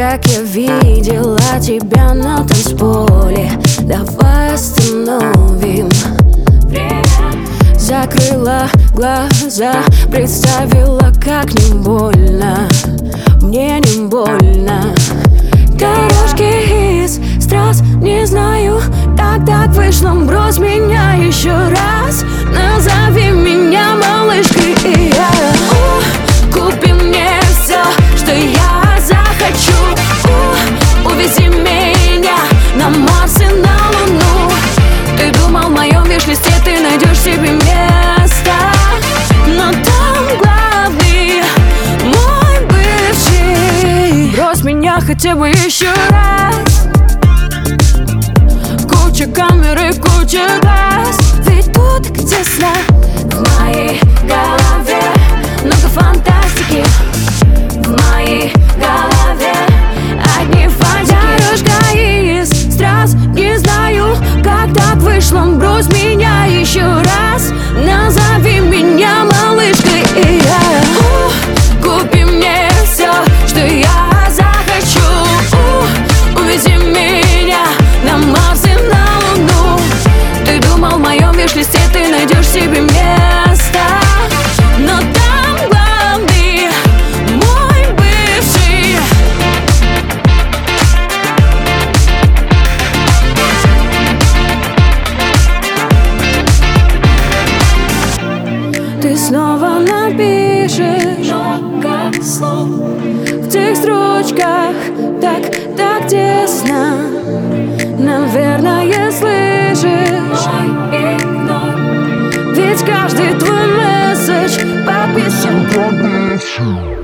как я видела тебя на танцполе. Давай остановим время. Закрыла глаза, представила, как не больно. Мне не больно. Дорожки из страз, не знаю, как так вышло. Брось меня еще раз, назови меня малышкой, и я купи мне все, что я захочу. Увези меня на Марс и на Луну. Ты думал, в моем виш-листе ты найдешь себе место, но там главный мой бывший. Брось меня хотя бы еще раз. Куча камер и куча глаз ведут к Тесла. В моей голове много фантастики. В моей голове одни фантики. Дорожка из страз, не знаю, как так вышло. Брось меня еще раз, назови меня малышкой, и я купи мне все, что я захочу. Увези меня на Марс и на Луну. Ты думал, в моем виш-листе ты найдешь себе место, но там главный мой бывший. Ты снова напишешь много слов в тех строчках, так тесно. Наверное, слышишь мой игнор, ведь каждый твой месседж подписан.